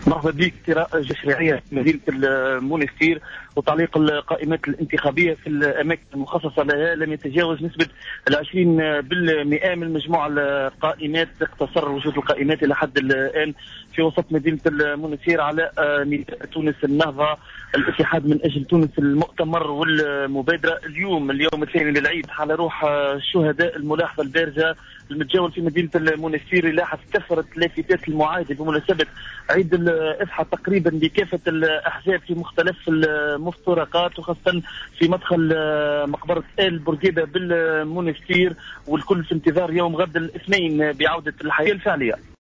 مرحبا بك. قراءة جشريعية في مدينة المنستير وتعليق القائمات الانتخابية في الأماكن المخصصة لها لم يتجاوز نسبة 20% من مجموع القائمات. اقتصر وجود القائمات إلى حد الآن في وسط مدينة المنستير على نداء تونس النهضة، الاتحاد من أجل تونس، المؤتمر والمبادرة. اليوم الثاني للعيد على روح الشهداء. الملاحظة البارزة المتجول في مدينة المنستير يلاحظ كثرة لافتات المعادة بمناسبة عيد الأضحى تقريبا بكافة الأحزاب في مختلف المفترقات، وخاصة في مدخل مقبرة آل بورقيبة بالمنستير، والكل في انتظار يوم غد الاثنين بعودة الحياة الفعلية.